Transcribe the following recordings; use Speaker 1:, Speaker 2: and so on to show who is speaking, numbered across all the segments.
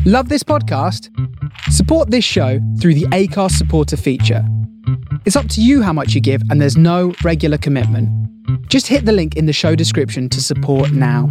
Speaker 1: Love this podcast? Support this show through the Acast supporter feature. It's up to you how much you give, and there's no regular commitment. Just hit the link in the show description to support now.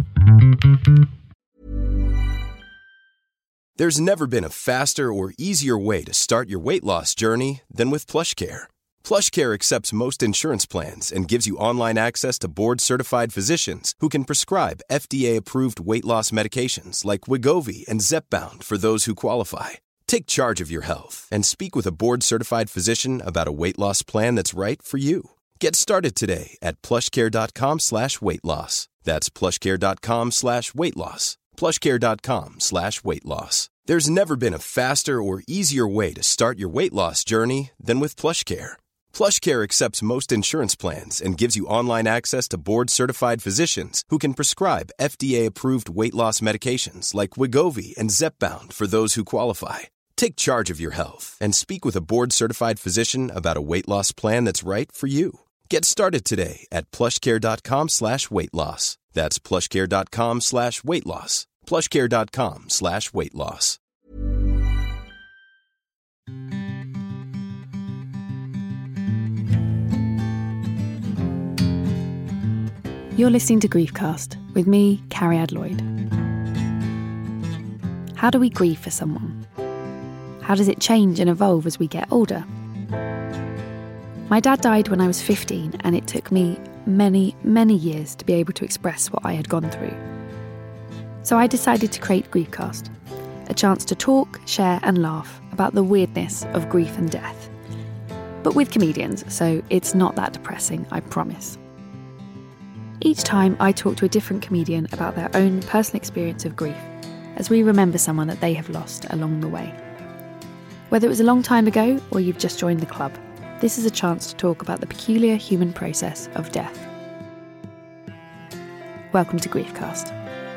Speaker 2: There's never been a faster or easier way to start your weight loss journey than with PlushCare. PlushCare accepts most insurance plans and gives you online access to board-certified physicians who can prescribe FDA-approved weight loss medications like Wegovy and Zepbound for those who qualify. Take charge of your health and speak with a board-certified physician about a weight loss plan that's right for you. Get started today at plushcare.com/weight-loss. That's plushcare.com/weight-loss. plushcare.com/weight-loss. There's never been a faster or easier way to start your weight loss journey than with PlushCare. PlushCare accepts most insurance plans and gives you online access to board-certified physicians who can prescribe FDA-approved weight loss medications like Wegovy and Zepbound for those who qualify. Take charge of your health and speak with a board-certified physician about a weight loss plan that's right for you. Get started today at plushcare.com/weight-loss. That's plushcare.com/weight-loss. plushcare.com/weight-loss.
Speaker 3: You're listening to Griefcast with me, Carrie Adloyd. How do we grieve for someone? How does it change and evolve as we get older? My dad died when I was 15, and it took me many, many years to be able to express what I had gone through. So I decided to create Griefcast, a chance to talk, share and laugh about the weirdness of grief and death. But with comedians, so it's not that depressing, I promise. Each time I talk to a different comedian about their own personal experience of grief, as we remember someone that they have lost along the way. Whether it was a long time ago or you've just joined the club, this is a chance to talk about the peculiar human process of death. Welcome to Griefcast.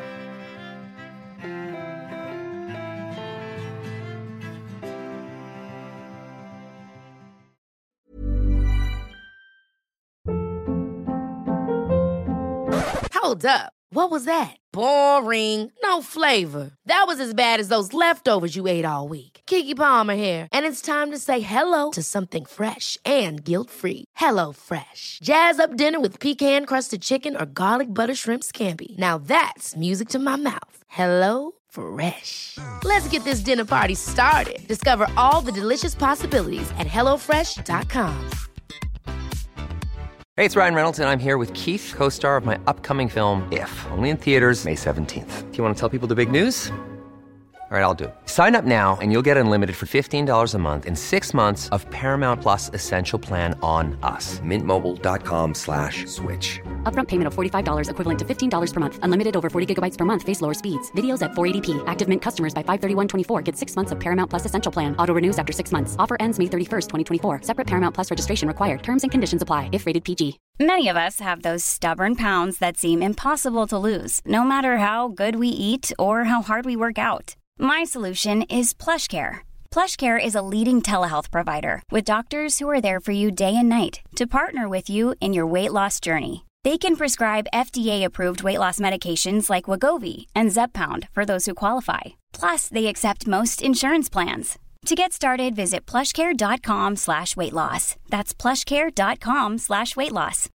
Speaker 4: Hold up. What was that? Boring. No flavor. That was as bad as those leftovers you ate all week. Keke Palmer here. And it's time to say hello to something fresh and guilt-free. Hello Fresh. Jazz up dinner with pecan-crusted chicken or garlic butter shrimp scampi. Now that's music to my mouth. Hello Fresh. Let's get this dinner party started. Discover all the delicious possibilities at HelloFresh.com.
Speaker 5: Hey, it's Ryan Reynolds, and I'm here with Keith, co-star of my upcoming film, If, only in theaters May 17th. Do you want to tell people the big news? All right, I'll do it. Sign up now and you'll get unlimited for $15 a month and 6 months of Paramount Plus Essential Plan on us. MintMobile.com/switch.
Speaker 6: Upfront payment of $45 equivalent to $15 per month. Unlimited over 40 gigabytes per month. Face lower speeds. Videos at 480p. Active Mint customers by 531.24 get 6 months of Paramount Plus Essential Plan. Auto renews after 6 months. Offer ends May 31st, 2024. Separate Paramount Plus registration required. Terms and conditions apply if rated PG.
Speaker 7: Many of us have those stubborn pounds that seem impossible to lose, no matter how good we eat or how hard we work out. My solution is PlushCare. PlushCare is a leading telehealth provider with doctors who are there for you day and night to partner with you in your weight loss journey. They can prescribe FDA-approved weight loss medications like Wegovy and Zepbound for those who qualify. Plus, they accept most insurance plans. To get started, visit plushcare.com/weight-loss. That's plushcare.com/weight-loss.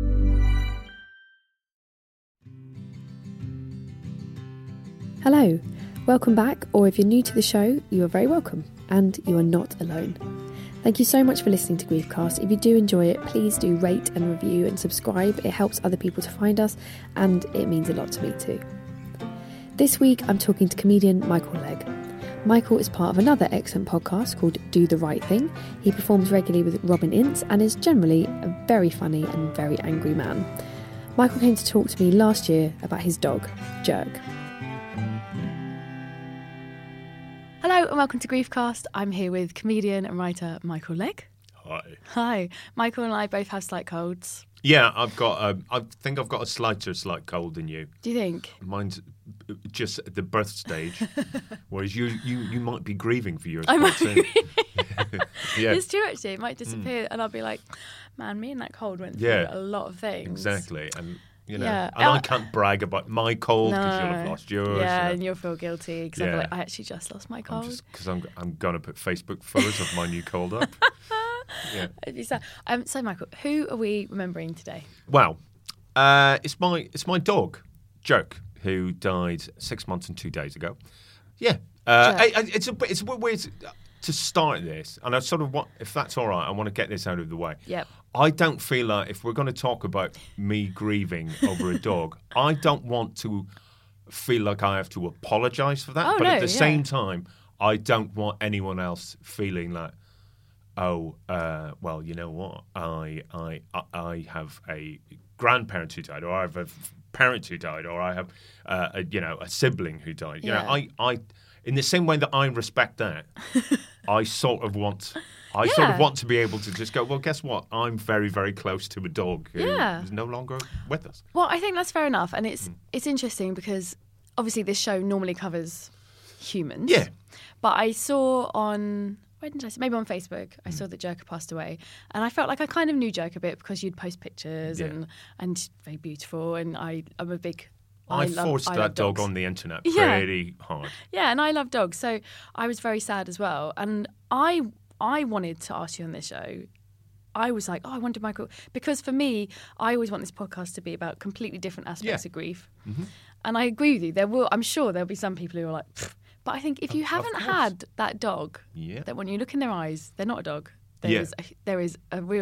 Speaker 3: Hello, welcome back, or if you're new to the show, you are very welcome, and you are not alone. Thank you so much for listening to Griefcast. If you do enjoy it, please do rate and review and subscribe. It helps other people to find us, and it means a lot to me too. This week, I'm talking to comedian Michael Legg. Michael is part of another excellent podcast called Do the Right Thing. He performs regularly with Robin Ince and is generally a very funny and very angry man. Michael came to talk to me last year about his dog, Jerk. Hello and welcome to Griefcast. I'm here with comedian and writer Michael Legg.
Speaker 8: Hi.
Speaker 3: Hi. Michael and I both have slight colds.
Speaker 8: Yeah, I think I've got a slight cold than you.
Speaker 3: Do you think?
Speaker 8: Mine's just at the birth stage, whereas you might be grieving for yours.
Speaker 3: I might
Speaker 8: soon.
Speaker 3: be.
Speaker 8: Yeah.
Speaker 3: It's true, actually. It might disappear, and I'll be like, man, me and that cold went through a lot of things.
Speaker 8: Exactly. you know.
Speaker 3: Yeah.
Speaker 8: And I can't brag about my cold because you'll have lost yours.
Speaker 3: Yeah,
Speaker 8: you know.
Speaker 3: and you'll feel guilty because
Speaker 8: Yeah.
Speaker 3: I actually just lost my cold.
Speaker 8: Because I'm going to put Facebook photos of my new cold up. Yeah.
Speaker 3: It'd be sad. So, Michael, who are we remembering today?
Speaker 8: Well, it's my dog, Jerk, who died 6 months and 2 days ago. Yeah. It's a bit weird to start this, and I sort of want, if that's all right, I want to get this out of the way.
Speaker 3: Yep.
Speaker 8: I don't feel like if we're going to talk about me grieving over a dog, I don't want to feel like I have to apologise for that.
Speaker 3: Oh,
Speaker 8: but
Speaker 3: no,
Speaker 8: at the
Speaker 3: yeah.
Speaker 8: same time, I don't want anyone else feeling like, well, you know what? I have a grandparent who died, or I have a parent who died, or I have a sibling who died. You know, I in the same way that I respect that, I sort of want to be able to just go, well, guess what? I'm very, very close to a dog who is no longer with us.
Speaker 3: Well, I think that's fair enough, and it's interesting because obviously this show normally covers humans.
Speaker 8: Yeah.
Speaker 3: But I saw on, where did I see? Maybe on Facebook, I saw that Jerk had passed away, and I felt like I kind of knew Jerk a bit because you'd post pictures and very beautiful, and I'm a big.
Speaker 8: I forced that dog on the internet pretty hard.
Speaker 3: Yeah, and I love dogs, so I was very sad as well. And I wanted to ask you on this show. I was like, I wanted Michael, because for me, I always want this podcast to be about completely different aspects of grief. Mm-hmm. And I agree with you. I'm sure there'll be some people who are like, pfft. But I think if you haven't had that dog, that when you look in their eyes, they're not a dog. There is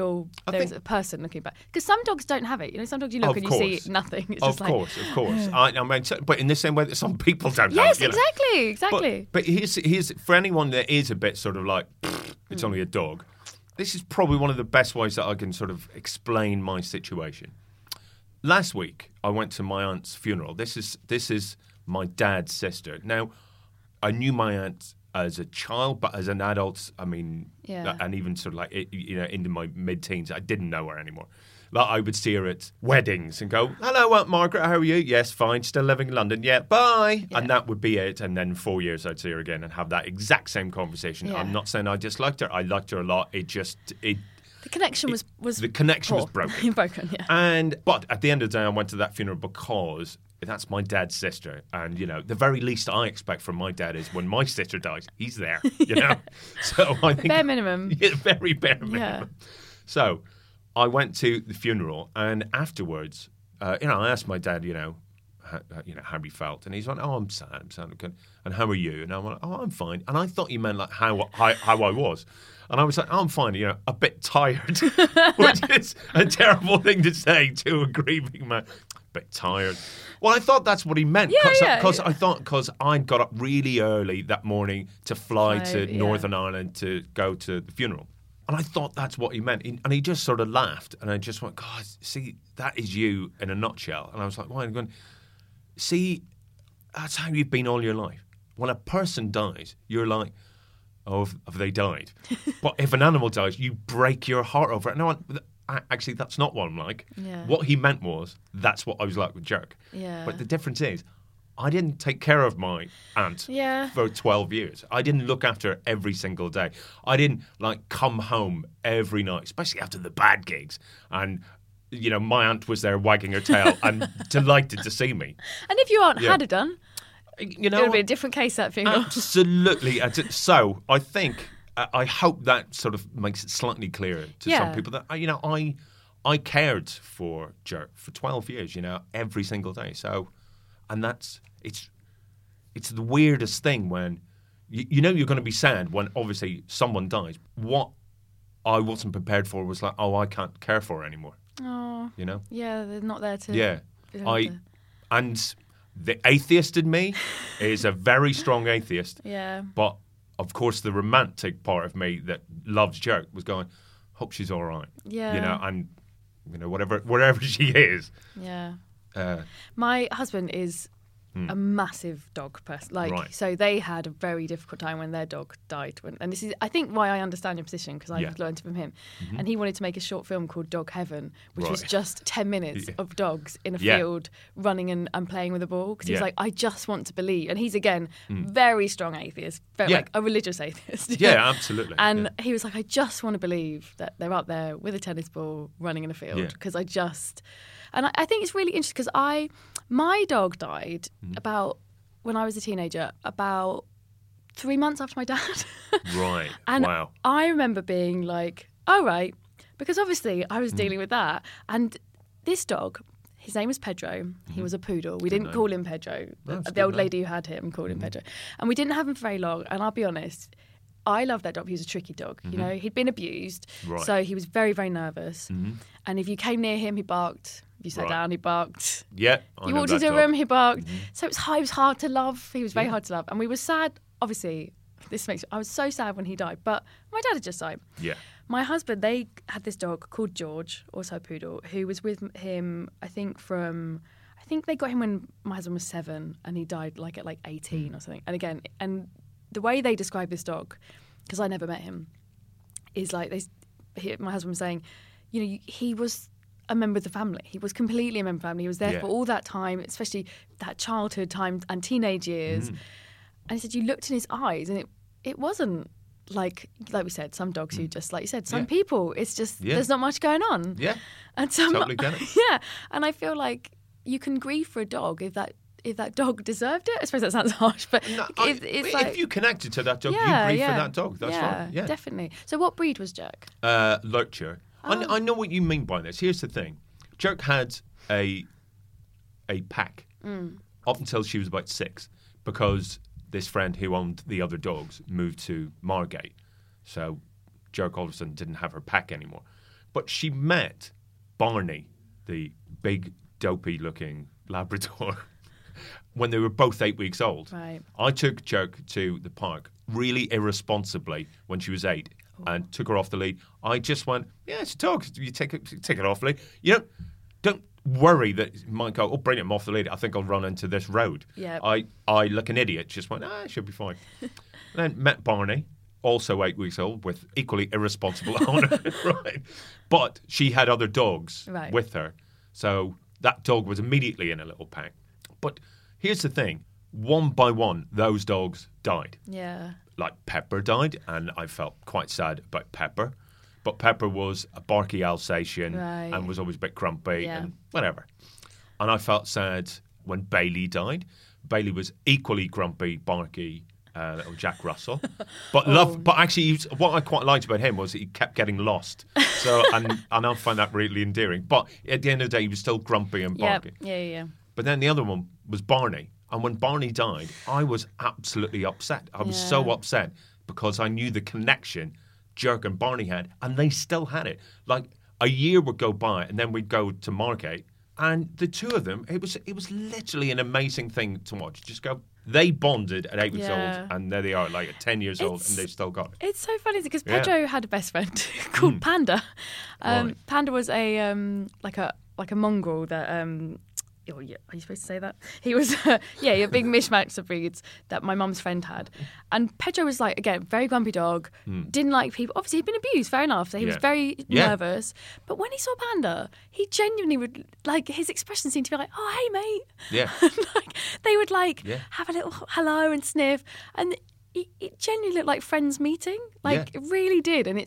Speaker 3: a person looking back. Because some dogs don't have it. You know, some dogs you look and you see nothing. It's
Speaker 8: of course. I mean, but in the same way that some people don't have it.
Speaker 3: Yes, exactly.
Speaker 8: But here's for anyone that is a bit sort of like, it's only a dog. This is probably one of the best ways that I can sort of explain my situation. Last week, I went to my aunt's funeral. This is my dad's sister. Now, I knew my aunt as a child, but as an adult, I mean, and even sort of like, you know, into my mid-teens, I didn't know her anymore. Like, I would see her at weddings and go, hello, Aunt Margaret, how are you? Yes, fine, still living in London. Yeah, bye. Yeah. And that would be it. And then 4 years, I'd see her again and have that exact same conversation. Yeah. I'm not saying I disliked her. I liked her a lot. The connection was the connection was broken.
Speaker 3: Broken, yeah.
Speaker 8: But at the end of the day, I went to that funeral because that's my dad's sister, and you know, the very least I expect from my dad is when my sister dies, he's there. You know, so I think
Speaker 3: bare minimum,
Speaker 8: very bare minimum. Yeah. So I went to the funeral, and afterwards, I asked my dad, how he felt, and he's like, "Oh, I'm sad. And how are you?" And I'm like, "Oh, I'm fine." And I thought you meant like how I was. And I was like, I'm fine, a bit tired, which is a terrible thing to say to a grieving man. A bit tired. Well, I thought that's what he meant. Because I got up really early that morning to fly to Northern Ireland to go to the funeral. And I thought that's what he meant. And he just sort of laughed. And I just went, God, see, that is you in a nutshell. And I was like, why? I'm going, see, that's how you've been all your life. When a person dies, you're like, oh, have they died? But if an animal dies, you break your heart over it. No, actually, that's not what I'm like. Yeah. What he meant was, that's what I was like with Jerk. Yeah. But the difference is, I didn't take care of my aunt for 12 years. I didn't look after her every single day. I didn't, come home every night, especially after the bad gigs. And, my aunt was there wagging her tail and delighted to see me.
Speaker 3: And if your aunt had it done... it would be a different case, that funeral.
Speaker 8: Absolutely. So I think, I hope that sort of makes it slightly clearer to some people that, I cared for Jerk for 12 years, every single day. So, and it's the weirdest thing when, you're going to be sad when obviously someone dies. What I wasn't prepared for was like, I can't care for her anymore.
Speaker 3: Oh. Yeah, they're not there to...
Speaker 8: Yeah. And... the atheist in me is a very strong atheist. Yeah. But, of course, the romantic part of me that loves Jerk was going, hope she's all right. Yeah. And, wherever she is.
Speaker 3: Yeah. My husband is
Speaker 9: a massive dog person. So they had a very difficult time when their dog died. And this is, I think, why I understand your position, because I've learned from him. And he wanted to make a short film called Dog Heaven, which was just 10 minutes of dogs in a field running and playing with a ball. Because he's like, I just want to believe. And he's, again, very strong atheist, like a religious atheist.
Speaker 8: Yeah, absolutely.
Speaker 9: And he was like, I just want to believe that they're out there with a tennis ball running in a field, because I just... And I think it's really interesting because my dog died about, when I was a teenager, about 3 months after my dad.
Speaker 8: Right.
Speaker 9: And
Speaker 8: wow.
Speaker 9: I remember being like, oh, right. Because obviously I was dealing with that. And this dog, his name was Pedro. He was a poodle. We didn't call him Pedro. The old lady who had him called him Pedro. And we didn't have him for very long. And I'll be honest, I loved that dog. He was a tricky dog. You know, he'd been abused.
Speaker 8: Right.
Speaker 9: So he was very, very nervous. And if you came near him, he barked. If you sat down, he barked.
Speaker 8: Yeah.
Speaker 9: You walked into a room, he barked. So he was hard to love. He was very hard to love. And we were sad. Obviously, I was so sad when he died. But my dad had just died. Yeah. My husband, they had this dog called George, also a poodle, who was with him, I think they got him when my husband was 7 and he died at 18 or something. And again, the way they describe this dog, because I never met him, is my husband was saying, he was a member of the family. He was completely a member of the family. He was there for all that time, especially that childhood time and teenage years. And he said, you looked in his eyes and it wasn't like we said, some dogs who just, like you said, some people, it's just, there's not much going on. Yeah, and some, totally get it. Yeah, and I feel like you can grieve for a dog if that dog deserved it. I suppose that sounds harsh, but
Speaker 8: no, if you connected to that dog, you grieve for that dog. That's right. Yeah,
Speaker 9: definitely. So what breed was Jerk?
Speaker 8: Lurcher. I know what you mean by this. Here's the thing. Jerk had a pack up until she was about 6 because this friend who owned the other dogs moved to Margate. So Jerk all of a sudden didn't have her pack anymore. But she met Barney, the big, dopey-looking Labrador, when they were both 8 weeks old. Right. I took Jerk to the park really irresponsibly when she was 8 and took her off the lead. I just went, yeah, it's a dog. You take it off the lead. You know, don't worry that you might go, bring him off the lead. I think I'll run into this road. Yep. I like an idiot, just went, it should be fine. Then met Barney, also 8 weeks old, with equally irresponsible owner. Right. But she had other dogs with her. So that dog was immediately in a little pack. But here's the thing. One by one, those dogs died. Yeah. Like Pepper died, and I felt quite sad about Pepper. But Pepper was a barky Alsatian and was always a bit grumpy and whatever. And I felt sad when Bailey died. Bailey was equally grumpy, barky, little Jack Russell. But But actually, what I quite liked about him was he kept getting lost. So and I find that really endearing. But at the end of the day, he was still grumpy and barky. Yeah. But then the other one was Barney. And when Barney died, I was absolutely upset. I was so upset because I knew the connection Jerk and Barney had, and they still had it. Like a year would go by, and then we'd go to Margate, and the two of them, it was literally an amazing thing to watch. Just go. They bonded at 8 weeks old, and there they are, like at 10 years old, and they've still got it.
Speaker 9: It's so funny because Pedro had a best friend called Panda. Panda was a mongrel that. Are you supposed to say that? He was, a big mishmash of breeds that my mum's friend had. And Pedro was very grumpy dog, didn't like people. Obviously, he'd been abused, fair enough, so he was very nervous. But when he saw Panda, he genuinely would, his expression seemed to be like, oh, hey, mate. Yeah. They would, have a little hello and sniff. And it genuinely looked like friends meeting. It really did. And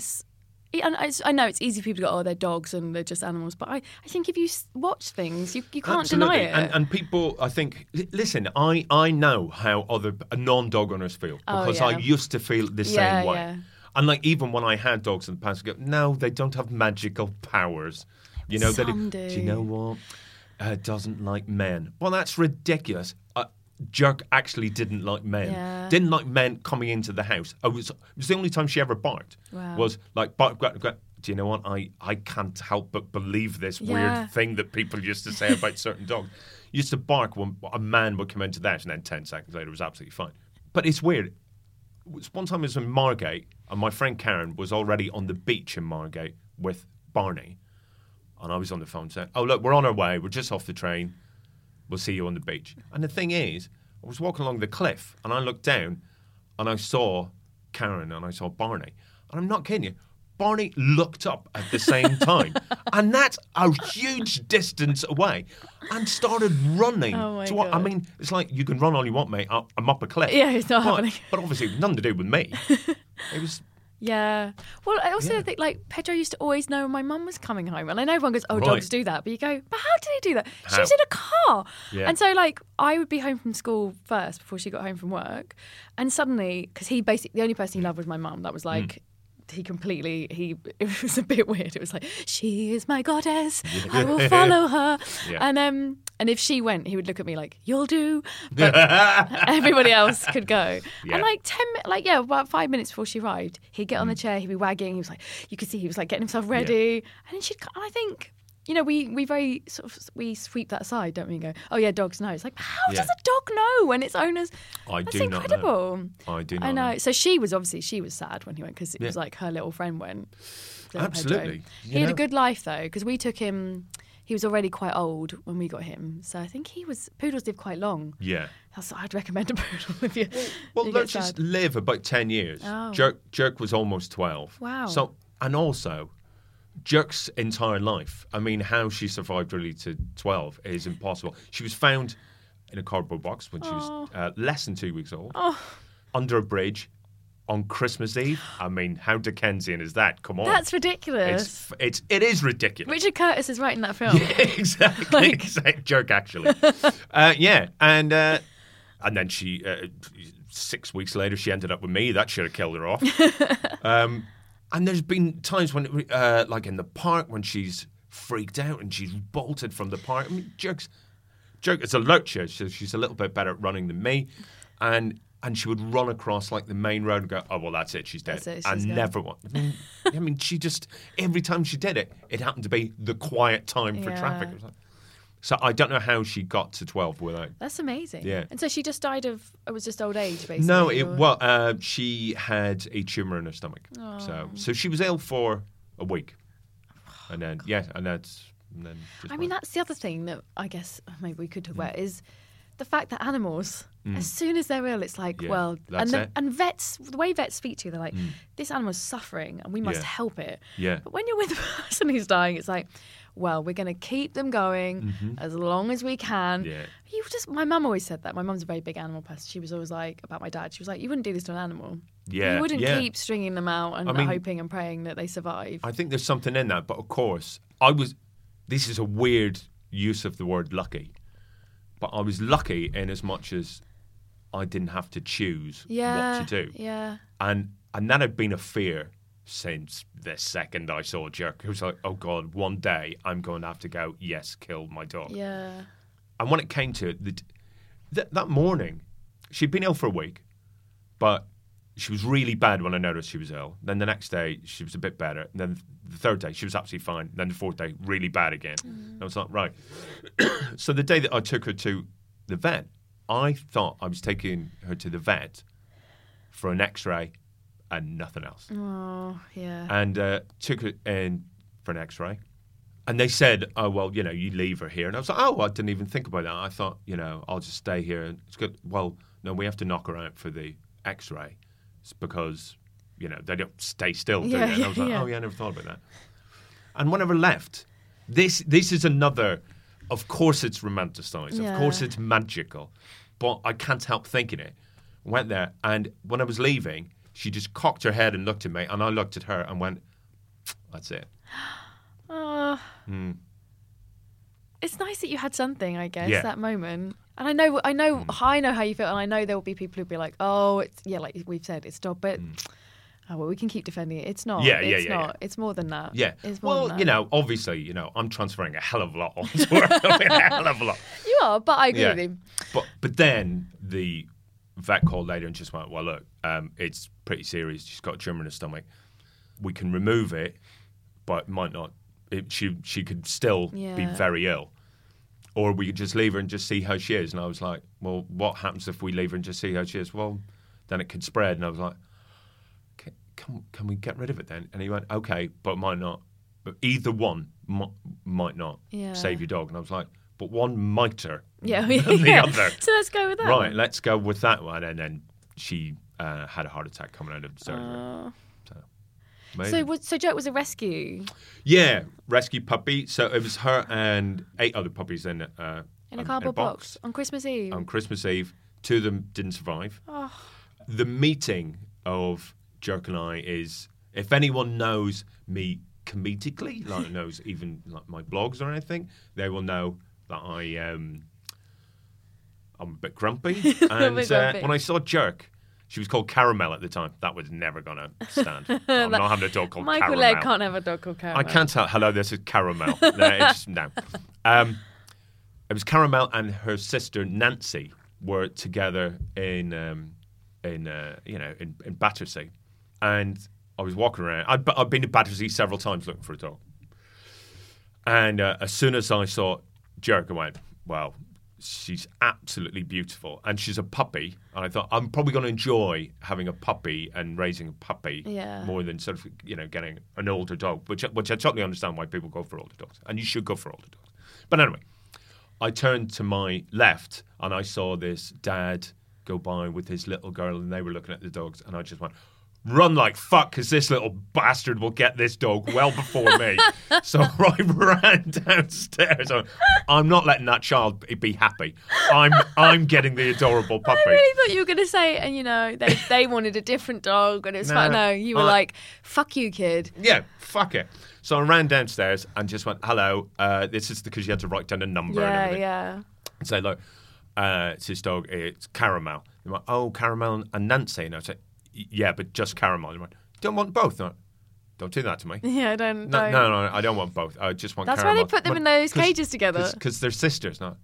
Speaker 9: I know it's easy for people to go, they're dogs and they're just animals, but I think if you watch things, you can't deny it.
Speaker 8: And people, I think, listen, I know how other non-dog owners feel because I used to feel the same way. Yeah. And even when I had dogs in the past, I go, no, they don't have magical powers. You know,
Speaker 9: do
Speaker 8: you know what? Doesn't like men. Well, that's ridiculous. Jerk actually didn't like men. Yeah. Didn't like men coming into the house. It was the only time she ever barked. Wow. Was bark. Do you know what? I can't help but believe this weird thing that people used to say about certain dogs. Used to bark when a man would come into the house, and then 10 seconds later it was absolutely fine. But it's weird. One time I was in Margate, and my friend Karen was already on the beach in Margate with Barney, and I was on the phone saying, "Oh look, we're on our way. We're just off the train." we'll see you on the beach. And the thing is, I was walking along the cliff and I looked down and I saw Karen and I saw Barney. And I'm not kidding you. Barney looked up at the same time. And that's a huge distance away. And started running.
Speaker 9: Oh, my God.
Speaker 8: I mean, it's like, you can run all you want, mate. I'm up a cliff.
Speaker 9: Yeah, it's not happening.
Speaker 8: But obviously, nothing to do with me. It was...
Speaker 9: Yeah. Well, I also think, like, Pedro used to always know when my mum was coming home. And I know everyone goes, oh, dogs do that. But you go, but how did he do that? She was in a car.
Speaker 8: Yeah.
Speaker 9: And so, like, I would be home from school first before she got home from work. And suddenly, because he basically, the only person he loved was my mum. That was like... It was a bit weird. It was like, she is my goddess. I will follow her. Yeah. And if she went, he would look at me like, you'll do. But everybody else could go. Yeah. And about 5 minutes before she arrived, he'd get on the chair, he'd be wagging. He was like, you could see he was like getting himself ready. Yeah. And then I think, you know, we sweep that aside, don't we? And go, oh yeah, dogs know. It's like, how does a dog know when its owners? That's incredible.
Speaker 8: I do not
Speaker 9: know.
Speaker 8: know.
Speaker 9: So she was sad when he went because it was like her little friend went.
Speaker 8: Absolutely.
Speaker 9: He had a good life though because we took him. He was already quite old when we got him, so I think poodles live quite long.
Speaker 8: Yeah.
Speaker 9: I'd recommend a poodle if you.
Speaker 8: Well, let's just live about 10 years.
Speaker 9: Oh.
Speaker 8: Jerk was almost 12.
Speaker 9: Wow.
Speaker 8: So and also. Jerk's entire life, I mean, how she survived really to 12 is impossible. She was found in a cardboard box when she was less than 2 weeks old, under a bridge on Christmas Eve. I mean, how Dickensian is that? Come on.
Speaker 9: That's ridiculous.
Speaker 8: It is ridiculous.
Speaker 9: Richard Curtis is writing that film.
Speaker 8: Yeah, exactly. Exactly. Jerk, actually. And then she, 6 weeks later, she ended up with me. That should have killed her off. And there's been times when, like in the park, when she's freaked out and she's bolted from the park. I mean, Jerk is a lurcher, so she's a little bit better at running than me. And she would run across like the main road and go, oh, well, that's it, she's dead. Never want. I mean, she just, every time she did it, it happened to be the quiet time for traffic. It was like, so I don't know how she got to 12 without.
Speaker 9: That's amazing.
Speaker 8: Yeah.
Speaker 9: And so she just died of, it was just old age, basically?
Speaker 8: No, she had a tumour in her stomach.
Speaker 9: Oh.
Speaker 8: So she was ill for a week. And then, that's
Speaker 9: the other thing that I guess maybe we could talk about is the fact that animals, as soon as they're ill, it's like, and vets, the way vets speak to you, they're like, this animal's suffering and we must help it.
Speaker 8: Yeah.
Speaker 9: But when you're with the person who's dying, it's like, well, we're going to keep them going as long as we can. Yeah. My mum always said that. My mum's a very big animal person. She was always like, about my dad, she was like, you wouldn't do this to an animal.
Speaker 8: Yeah.
Speaker 9: You wouldn't keep stringing them out and hoping and praying that they survive.
Speaker 8: I think there's something in that. But of course, this is a weird use of the word lucky. But I was lucky in as much as I didn't have to choose what to do.
Speaker 9: Yeah.
Speaker 8: And that had been a fear since the second I saw Jerk. It was like, oh God, one day I'm going to have to go, yes, kill my dog.
Speaker 9: Yeah.
Speaker 8: And when it came to it, that morning, she'd been ill for a week, but she was really bad when I noticed she was ill. Then the next day, she was a bit better. And then the third day, she was absolutely fine. Then the fourth day, really bad again. I was like, right. So the day that I took her to the vet, I thought I was taking her to the vet for an X-ray and nothing else.
Speaker 9: Oh, yeah.
Speaker 8: And took her in for an X-ray. And they said, oh, well, you leave her here. And I was like, oh, I didn't even think about that. I thought, I'll just stay here. And it's good. Well, no, we have to knock her out for the X-ray. It's because, they don't stay still, do they? And I was like, oh, yeah, I never thought about that. And whenever I left, this is another, of course it's romanticised. Yeah. Of course it's magical. But I can't help thinking it. I went there, and when I was leaving, she just cocked her head and looked at me, and I looked at her and went, that's it.
Speaker 9: It's nice that you had something, I guess, that moment. And I know how you feel, and I know there will be people who'll be like, oh, it's, like we've said, it's not, but we can keep defending it. It's not. It's not. Yeah. It's more than that.
Speaker 8: Yeah.
Speaker 9: It's more than that.
Speaker 8: Obviously, I'm transferring a hell of a lot onto her. A hell of a lot.
Speaker 9: You are, but I agree with you.
Speaker 8: But then the vet called later and just went, well, look, it's pretty serious. She's got a tumour in her stomach. We can remove it, but might not. She could still be very ill. Or we could just leave her and just see how she is. And I was like, well, what happens if we leave her and just see how she is? Well, then it could spread. And I was like, can we get rid of it then? And he went, okay, but might not. But either one might not save your dog. And I was like, but one mightier
Speaker 9: Yeah,
Speaker 8: than the other.
Speaker 9: So let's go with that.
Speaker 8: Right, let's go with that one. And then she had a heart attack coming out of the surgery.
Speaker 9: So Jerk was a rescue?
Speaker 8: Yeah, rescue puppy. So it was her and 8 other puppies in a
Speaker 9: cardboard box on Christmas Eve.
Speaker 8: On Christmas Eve. 2 of them didn't survive.
Speaker 9: Oh.
Speaker 8: The meeting of Jerk and I is, if anyone knows me comedically, like knows even like my blogs or anything, they will know that I'm a bit grumpy. And when I saw Jerk, she was called Caramel at the time. That was never going to stand. I'm not having a dog called
Speaker 9: Michael
Speaker 8: Caramel.
Speaker 9: Legg can't have a dog called Caramel.
Speaker 8: I can't tell. Hello, this is Caramel. No. It was Caramel and her sister Nancy were together in Battersea, and I was walking around. I've been to Battersea several times looking for a dog, and as soon as I saw Jerk, I went, "Wow, she's absolutely beautiful," and she's a puppy. And I thought I'm probably going to enjoy having a puppy and raising a puppy more than sort of getting an older dog, which I totally understand why people go for older dogs, and you should go for older dogs. But anyway, I turned to my left and I saw this dad go by with his little girl, and they were looking at the dogs, and I just went, run like fuck, because this little bastard will get this dog well before me. So I ran downstairs. I'm not letting that child be happy. I'm getting the adorable puppy.
Speaker 9: I really thought you were going to say, and they wanted a different dog, and it's fine. No, you were like, fuck you, kid.
Speaker 8: Yeah, fuck it. So I ran downstairs and just went, hello, this is because you had to write down a number and everything.
Speaker 9: Yeah.
Speaker 8: And say, look, it's his dog, it's Caramel. They went, oh, Caramel and Nancy. And I said, yeah, but just Caramel. And I went, don't want both? No, don't do that to me.
Speaker 9: Yeah, I don't.
Speaker 8: No, I don't want both. I just want
Speaker 9: That's
Speaker 8: Caramel.
Speaker 9: That's why they put them in those cages together.
Speaker 8: Because they're sisters, no?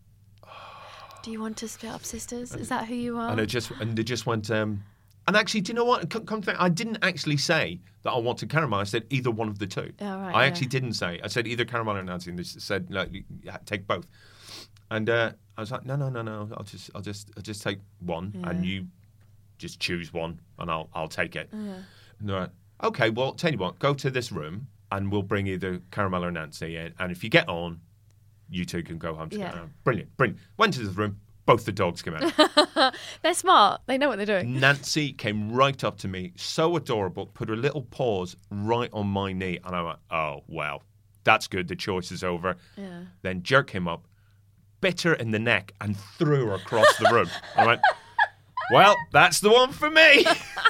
Speaker 9: Do you want to split up sisters? Is that who you are?
Speaker 8: And they just went, and actually, do you know what? Come to think, I didn't actually say that I wanted Caramel. I said either one of the two.
Speaker 9: Oh, right,
Speaker 8: I actually didn't say. I said either Caramel or Nancy, and they said, no, take both. And I was like, no. I'll just take one, and you just choose one, and I'll take it. Yeah. And they're like, okay, well, tell you what, go to this room, and we'll bring either Caramel or Nancy in, and if you get on, you two can go home together. Yeah. Brilliant. Went to the room, both the dogs came out.
Speaker 9: They're smart. They know what they're doing.
Speaker 8: Nancy came right up to me, so adorable, put her little paws right on my knee, and I went, oh, well, that's good, the choice is over.
Speaker 9: Yeah.
Speaker 8: Then Jerk came up, bit her in the neck, and threw her across the room. I went, well, that's the one for me.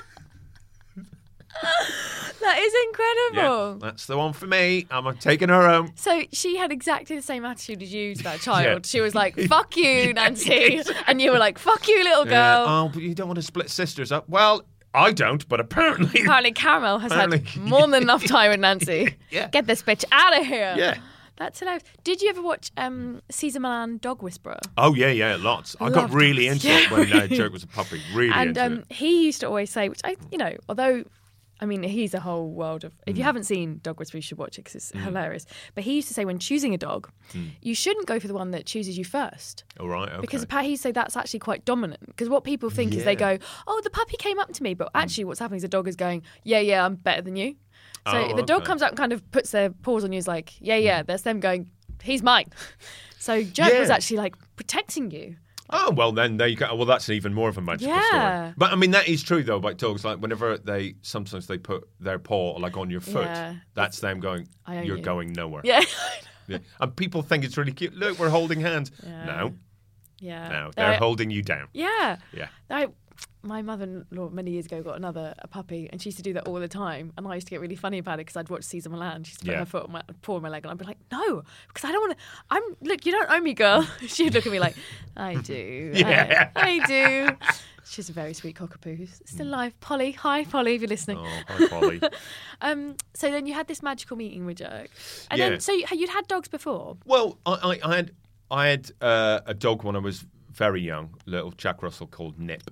Speaker 9: That is incredible.
Speaker 8: Yeah, that's the one for me. I'm taking her home.
Speaker 9: So she had exactly the same attitude as you to that child. She was like, fuck you, Nancy. Exactly. And you were like, fuck you, little girl.
Speaker 8: Oh, but you don't want to split sisters up. Well, I don't, but apparently
Speaker 9: Caramel has had more than enough time with Nancy.
Speaker 8: Yeah.
Speaker 9: Get this bitch out of here.
Speaker 8: Yeah.
Speaker 9: That's hilarious. Did you ever watch Cesar Millan Dog Whisperer?
Speaker 8: Oh, yeah, lots. I got really into it when Jerk was a puppy. Really into it.
Speaker 9: And he used to always say, which although, I mean, he's a whole world of... If you haven't seen Dog Whisperer, you should watch it because it's hilarious. But he used to say when choosing a dog, you shouldn't go for the one that chooses you first.
Speaker 8: Oh, right, okay.
Speaker 9: Because he say that's actually quite dominant. Because what people think is they go, oh, the puppy came up to me. But actually what's happening is the dog is going, yeah, I'm better than you. So the dog comes up and kind of puts their paws on you, is like, yeah, there's them going, he's mine. So Jerk was actually like protecting you.
Speaker 8: Oh, well, then there you go. Well, that's even more of a magical story. But I mean, that is true though about dogs. Like whenever sometimes they put their paw like on your foot, that's them going, you're going nowhere.
Speaker 9: Yeah.
Speaker 8: And people think it's really cute. Look, we're holding hands.
Speaker 9: Yeah.
Speaker 8: No.
Speaker 9: Yeah.
Speaker 8: No, they're holding you down.
Speaker 9: Yeah.
Speaker 8: Yeah.
Speaker 9: My mother-in-law many years ago got a puppy, and she used to do that all the time. And I used to get really funny about it because I'd watch Cesar Millan. She used to put her foot on paw on my leg, and I'd be like, no, because I don't want to. Look, you don't own me, girl. She'd look at me like, I do.
Speaker 8: Yeah.
Speaker 9: I do. She's a very sweet cockapoo. Still alive. Polly. Hi, Polly, if you're listening.
Speaker 8: Oh, hi, Polly.
Speaker 9: So then you had this magical meeting with Jerk. And then, so you'd had dogs before?
Speaker 8: Well, I had a dog when I was very young, little Jack Russell called Nip.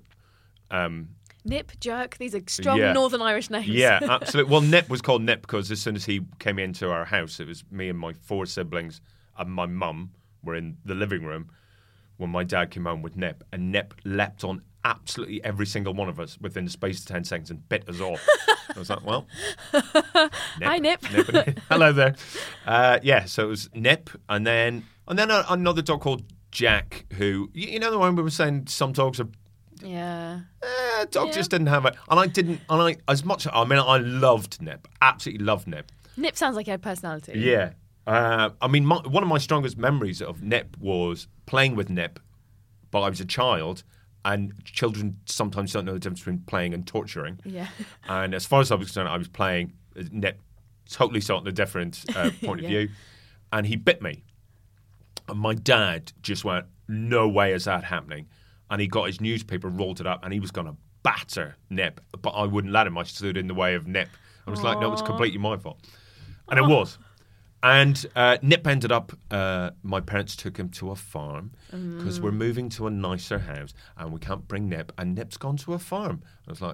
Speaker 9: Nip, Jerk, these are strong Northern Irish names.
Speaker 8: Yeah, absolutely. Well, Nip was called Nip because as soon as he came into our house, it was me and my 4 siblings and my mum were in the living room when my dad came home with Nip, and Nip leapt on absolutely every single one of us within the space of 10 seconds and bit us all. I was like, well, Nip.
Speaker 9: Hi, Nip.
Speaker 8: Hello there. So it was Nip, and then And then another dog called Jack, who, you know the one we were saying some dogs are...
Speaker 9: Yeah.
Speaker 8: Dog just didn't have it. And I loved Nip. Absolutely loved Nip.
Speaker 9: Nip sounds like he had personality.
Speaker 8: Yeah. One of my strongest memories of Nip was playing with Nip, but I was a child, and children sometimes don't know the difference between playing and torturing.
Speaker 9: Yeah.
Speaker 8: And as far as I was concerned, I was playing. Nip totally saw it in a different point of view, and he bit me. And my dad just went, no way is that happening. And he got his newspaper, rolled it up, and he was going to batter Nip, but I wouldn't let him. I stood in the way of Nip. I was like, no, it's completely my fault. And it was. And Nip ended up, my parents took him to a farm because we're moving to a nicer house and we can't bring Nip. And Nip's gone to a farm. I was like,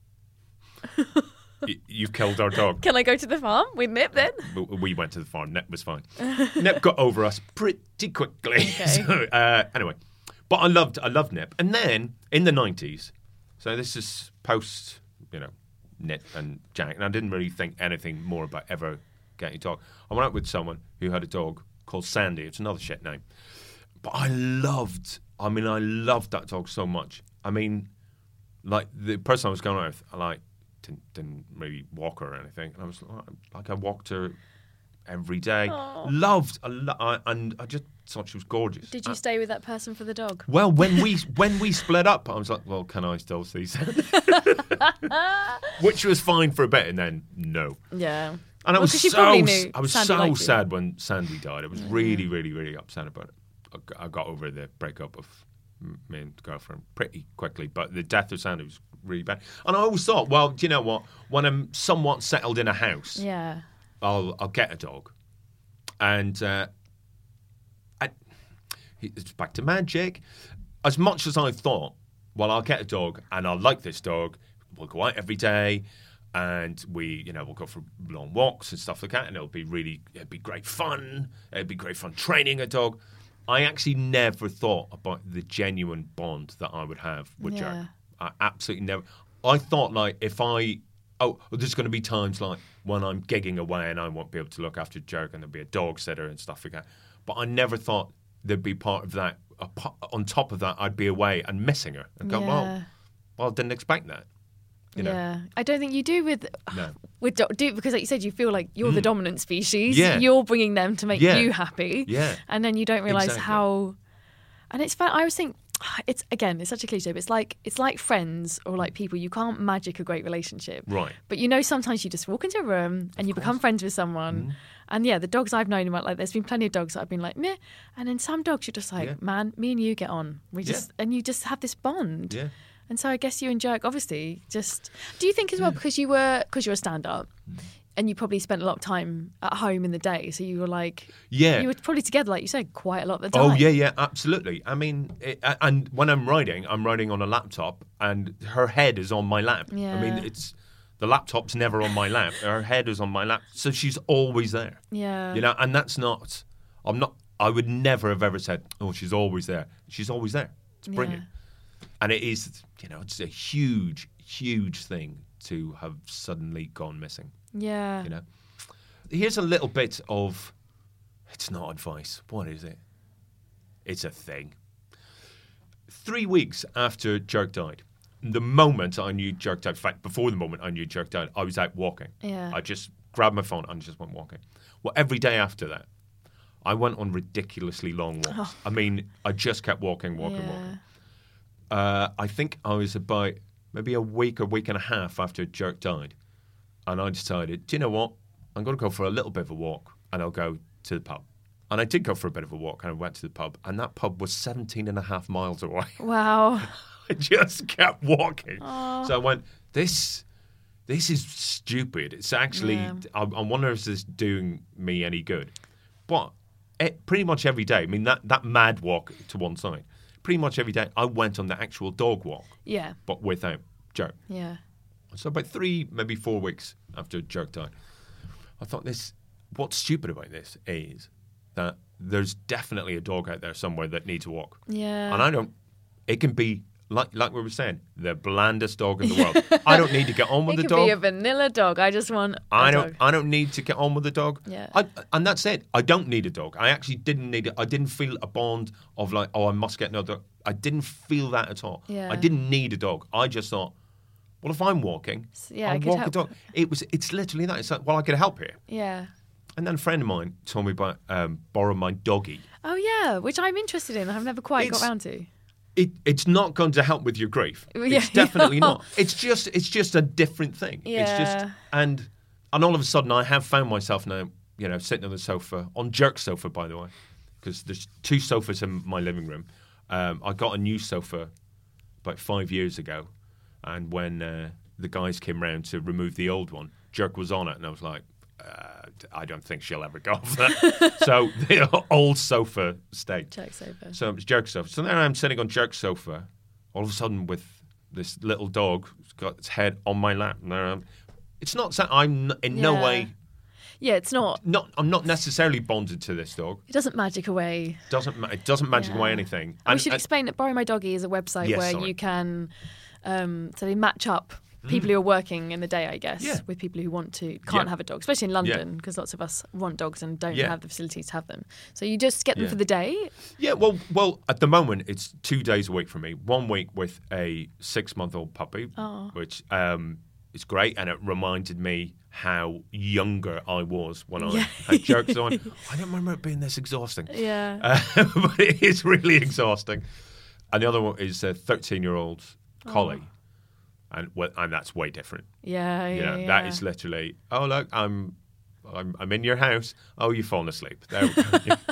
Speaker 8: you've killed our dog.
Speaker 9: Can I go to the farm with Nip then?
Speaker 8: We went to the farm. Nip was fine. Nip got over us pretty quickly. Okay. So, anyway, but I loved Nip. And then in the 90s, so this is post, Nip and Jack, and I didn't really think anything more about ever getting a dog. I went out with someone who had a dog called Sandy. It's another shit name. But I loved that dog so much. I mean, like, the person I was going out with, I didn't really walk her or anything. And I was like, I walked her every day. And I just thought she was gorgeous.
Speaker 9: Did you stay with that person for the dog?
Speaker 8: Well, when we split up, I was like, well, can I still see Sandy? Which was fine for a bit, and then no.
Speaker 9: Yeah.
Speaker 8: And I was so sad when Sandy died. I was really, really, really upset about it. I got over the breakup of me and girlfriend pretty quickly, but the death of Sandy was really bad. And I always thought, well, do you know what? When I'm somewhat settled in a house, I'll get a dog. And it's back to magic. As much as I thought, well, I'll get a dog and I'll like this dog. We'll go out every day. And we'll go for long walks and stuff like that, and it'd be great fun. It'd be great fun training a dog. I actually never thought about the genuine bond that I would have with Jerk. I absolutely never. I thought, like, there's going to be times like when I'm gigging away and I won't be able to look after Jerk, and there'll be a dog sitter and stuff like that. But I never thought there'd be part of that. On top of that, I'd be away and missing her and go, well, I didn't expect that.
Speaker 9: I don't think you do with because, like you said, you feel like you're the dominant species.
Speaker 8: Yeah.
Speaker 9: You're bringing them to make you happy.
Speaker 8: Yeah.
Speaker 9: And then you don't realise how. And it's fun. I always think it's such a cliche, but it's like friends or like people. You can't magic a great relationship,
Speaker 8: right?
Speaker 9: But sometimes you just walk into a room and you become friends with someone. And the dogs I've known about, like, there's been plenty of dogs that I've been like, meh. And then some dogs you're just like, man, me and you get on. And you just have this bond. Yeah. And so I guess you and Jerk, obviously, just... Do you think as well, because you're a stand-up, and you probably spent a lot of time at home in the day, so you were like... Yeah. You were probably together, like you said, quite a lot of the time.
Speaker 8: Oh, yeah, absolutely. I mean, and when I'm writing on a laptop, and her head is on my lap.
Speaker 9: Yeah.
Speaker 8: I mean, the laptop's never on my lap. Her head is on my lap. So she's always there.
Speaker 9: Yeah.
Speaker 8: And that's not... I would never have ever said, oh, she's always there. She's always there. It's brilliant. And it is, it's a huge, huge thing to have suddenly gone missing.
Speaker 9: Yeah.
Speaker 8: Here's a little bit of, it's not advice. What is it? It's a thing. 3 weeks after Jerk died, the moment I knew Jerk died, in fact, before the moment I knew Jerk died, I was out walking.
Speaker 9: Yeah.
Speaker 8: I just grabbed my phone and just went walking. Well, every day after that, I went on ridiculously long walks. Oh. I mean, I just kept walking. I think I was about maybe a week and a half after Jerk died. And I decided, do you know what? I'm going to go for a little bit of a walk and I'll go to the pub. And I did go for a bit of a walk and I went to the pub. And that pub was 17 and a half miles away.
Speaker 9: Wow.
Speaker 8: I just kept walking.
Speaker 9: Oh.
Speaker 8: So I went, this is stupid. It's actually, I wonder if this is doing me any good. But pretty much every day, I mean, that mad walk to one side, pretty much every day, I went on the actual dog walk.
Speaker 9: Yeah.
Speaker 8: But without Jerk.
Speaker 9: Yeah.
Speaker 8: So about 3, maybe 4 weeks after Jerk died, I thought what's stupid about this is that there's definitely a dog out there somewhere that needs a walk.
Speaker 9: Yeah.
Speaker 8: And it can be like we were saying, the blandest dog in the world. I don't need to get on with the dog.
Speaker 9: It could be a vanilla dog. I just want a dog.
Speaker 8: I don't need to get on with the dog.
Speaker 9: Yeah.
Speaker 8: And that's it. I don't need a dog. I actually didn't need it. I didn't feel a bond of like, oh, I must get another. I didn't feel that at all.
Speaker 9: Yeah.
Speaker 8: I didn't need a dog. I just thought, well, if I'm walking, I'll walk a dog. It's literally that. It's like, well, I could help here.
Speaker 9: Yeah.
Speaker 8: And then a friend of mine told me about borrow my doggy.
Speaker 9: Oh yeah, which I'm interested in. I've never quite got around to.
Speaker 8: It's not going to help with your grief.
Speaker 9: Yeah.
Speaker 8: It's definitely not. It's just a different thing.
Speaker 9: Yeah.
Speaker 8: It's just and all of a sudden I have found myself now, sitting on the sofa, on Jerk's sofa, by the way, because there's 2 sofas in my living room. I got a new sofa about 5 years ago, and when the guys came round to remove the old one, Jerk was on it, and I was like, I don't think she'll ever go off that. So the old sofa stayed.
Speaker 9: Jerk sofa.
Speaker 8: So it was Jerk's sofa. So now I'm sitting on Jerk's sofa, all of a sudden with this little dog who's got its head on my lap. And it's not that I'm in no way.
Speaker 9: Yeah, it's not.
Speaker 8: I'm not necessarily bonded to this dog.
Speaker 9: It doesn't magic away.
Speaker 8: It doesn't magic away anything.
Speaker 9: And we should explain that Borrow My Doggy is a website where you can so they match up people who are working in the day, I guess, with people who can't have a dog, especially in London, because lots of us want dogs and don't have the facilities to have them. So you just get them for the day?
Speaker 8: Yeah, well, at the moment, it's 2 days a week for me. 1 week with a 6-month-old puppy, which is great, and it reminded me how younger I was when I had Jerks on. I don't remember it being this exhausting.
Speaker 9: Yeah.
Speaker 8: But it is really exhausting. And the other one is a 13-year-old collie. And that's way different.
Speaker 9: Yeah.
Speaker 8: That is literally, oh look, I'm in your house. Oh, you've fallen asleep. There we go.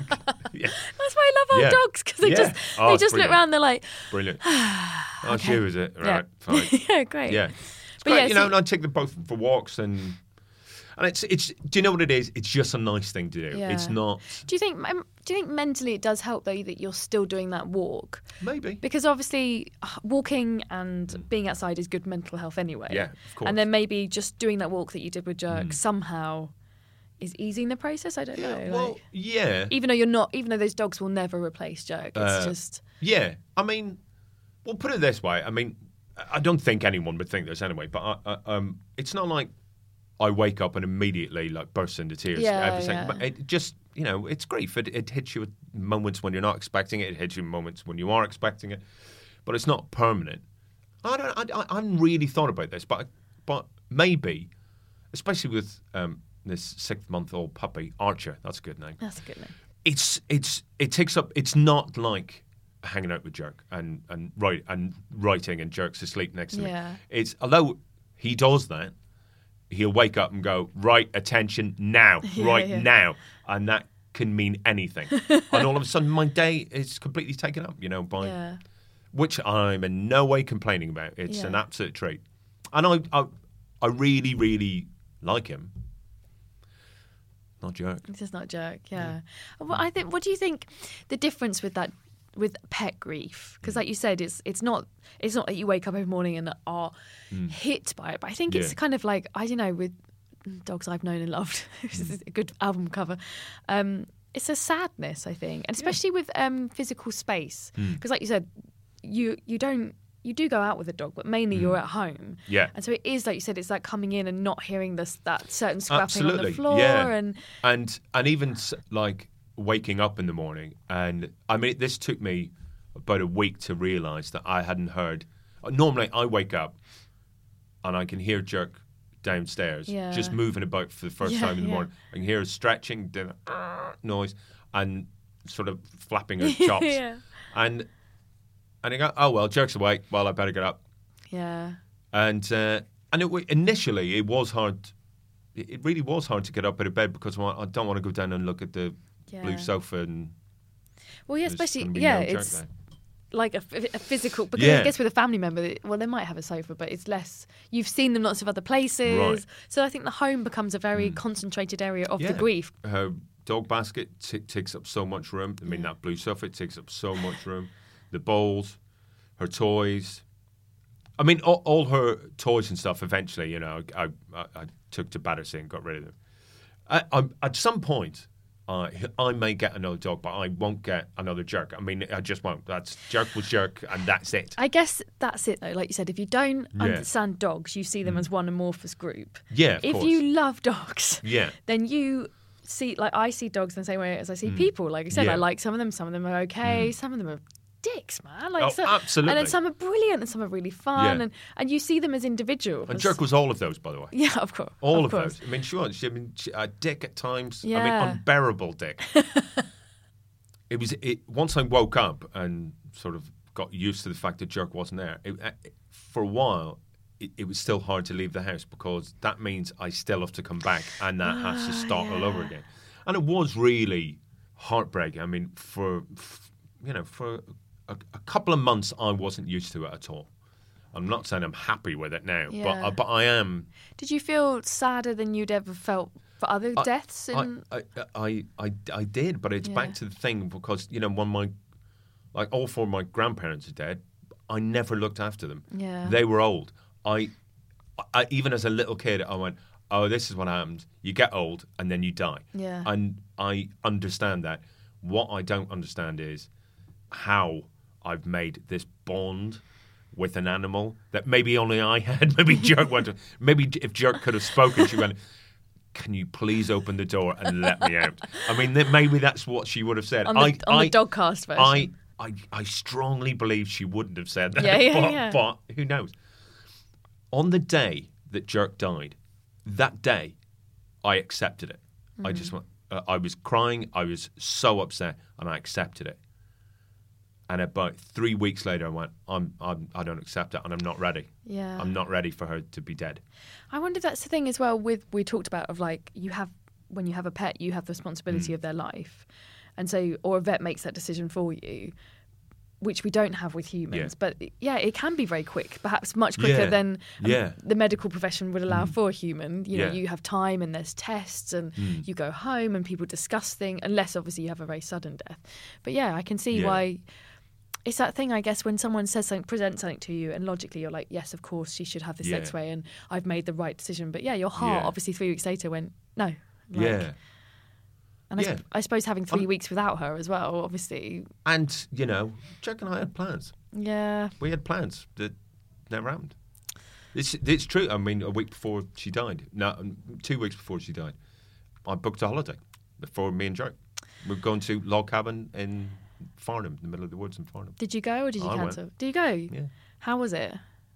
Speaker 9: That's why I love old dogs, because they just look around. They're like,
Speaker 8: brilliant. Oh, she was it, right? Fine.
Speaker 9: Yeah, great.
Speaker 8: Yeah, it's great. And I take them both for walks and it's. Do you know what it is? It's just a nice thing to do.
Speaker 9: Yeah.
Speaker 8: It's not.
Speaker 9: Do you think mentally it does help though that you're still doing that walk?
Speaker 8: Maybe.
Speaker 9: Because obviously walking and being outside is good mental health anyway.
Speaker 8: Yeah, of course.
Speaker 9: And then maybe just doing that walk that you did with Jerk somehow is easing the process. I don't know.
Speaker 8: Well,
Speaker 9: even though those dogs will never replace Jerk. It's just.
Speaker 8: Yeah, I mean, well, put it this way. I mean, I don't think anyone would think this anyway, but it's not like I wake up and immediately like burst into tears every second. But it just, it's grief. It hits you at moments when you're not expecting it. It hits you at moments when you are expecting it. But it's not permanent. I haven't really thought about this, but maybe, especially with this 6-month-old puppy, Archer. That's a good name.
Speaker 9: That's a good name.
Speaker 8: It takes up. It's not like hanging out with Jerk and writing and Jerk's asleep next to me. It's although he does that. He'll wake up and go, right, attention, now, now. And that can mean anything. And all of a sudden, my day is completely taken up, by... Which I'm in no way complaining about. It's an absolute treat. And I really, really like him. Not Jerk.
Speaker 9: It's just not Jerk, yeah. Well, what do you think the difference with that... with pet grief, because like you said, it's not that you wake up every morning and are hit by it, but I think it's kind of like, I don't know, with dogs I've known and loved, this is a good album cover, it's a sadness, I think, and especially with physical space, because like you said, you do go out with a dog, but mainly you're at home.
Speaker 8: Yeah.
Speaker 9: And so it is, like you said, it's like coming in and not hearing that certain scrapping on the floor.
Speaker 8: And even like waking up in the morning. And I mean, this took me about a week to realise that I hadn't heard. Normally I wake up and I can hear Jerk downstairs just moving about for the first time in the morning. I can hear her stretching, noise, and sort of flapping her chops. And I go, oh well, Jerk's awake. Well, I better get up.
Speaker 9: Yeah.
Speaker 8: And initially it was hard. It really was hard to get up out of bed because I don't want to go down and look at the blue sofa and.
Speaker 9: Well, yeah, especially it's like a physical, because I guess with a family member, they might have a sofa, but it's less. You've seen them lots of other places, right. So I think the home becomes a very concentrated area of the grief.
Speaker 8: Her dog basket takes up so much room. I mean, that blue sofa takes up so much room. The bowls, her toys. I mean, all her toys and stuff. Eventually, I took to Battersea and got rid of them. At some point, I may get another dog, but I won't get another Jerk. I mean, I just won't. Jerk was Jerk, and that's it.
Speaker 9: I guess that's it, though. Like you said, if you don't understand dogs, you see them as one amorphous group.
Speaker 8: Yeah, of
Speaker 9: If
Speaker 8: course.
Speaker 9: you love dogs,
Speaker 8: Yeah.
Speaker 9: then you see, like I see dogs in the same way as I see people. Like I said,
Speaker 8: Yeah.
Speaker 9: I like some of them are okay, some of them are dicks, man. Like,
Speaker 8: absolutely.
Speaker 9: And then some are brilliant and some are really fun,
Speaker 8: Yeah.
Speaker 9: and you see them as individuals.
Speaker 8: And Jerk was all of those, by the way.
Speaker 9: Yeah, of course.
Speaker 8: All of
Speaker 9: course.
Speaker 8: those. I mean, she was. I mean, a dick at times. I
Speaker 9: Yeah.
Speaker 8: mean, unbearable dick. Once I woke up and sort of got used to the fact that Jerk wasn't there, for a while, it was still hard to leave the house because that means I still have to come back and that has to start all over again. And it was really heartbreaking. I mean, for a couple of months, I wasn't used to it at all. I'm not saying I'm happy with it now, but I am.
Speaker 9: Did you feel sadder than you'd ever felt for other deaths?
Speaker 8: I did, but it's back to the thing because when all four of my grandparents are dead, I never looked after them.
Speaker 9: Yeah,
Speaker 8: they were old. I even as a little kid, I went, "Oh, this is what happens. You get old and then you die."
Speaker 9: Yeah,
Speaker 8: and I understand that. What I don't understand is how I've made this bond with an animal that maybe only I had. Maybe Jerk maybe if Jerk could have spoken, she went, "Can you please open the door and let me out?" I mean, maybe that's what she would have said.
Speaker 9: On the Dogcast version.
Speaker 8: I strongly believe she wouldn't have said that. But who knows? On the day that Jerk died, that day, I accepted it. I just went. I was crying. I was so upset, and I accepted it. And about 3 weeks later, I went, I don't accept it, and I'm not ready.
Speaker 9: Yeah,
Speaker 8: I'm not ready for her to be dead.
Speaker 9: I wonder if that's the thing as well. We talked about of like when you have a pet, you have the responsibility of their life, and so or a vet makes that decision for you, which we don't have with humans. But it can be very quick, perhaps much quicker than the medical profession would allow for a human. You know, you have time and there's tests and you go home and people discuss things, unless obviously you have a very sudden death. But I can see why. It's that thing, I guess, when someone says something, presents something to you, and logically you're like, yes, of course, she should have this X-ray, and I've made the right decision. But your heart, obviously, 3 weeks later went, no. And I suppose having 3 weeks without her as well, obviously.
Speaker 8: And, Jack and I had plans.
Speaker 9: Yeah.
Speaker 8: We had plans that never happened. It's true. I mean, a week before she died, 2 weeks before she died, I booked a holiday for me and Jack. We're going to log cabin in Farnham, in the middle of the woods in Farnham.
Speaker 9: Did you go or did you cancel? Did you go?
Speaker 8: Yeah.
Speaker 9: How was it?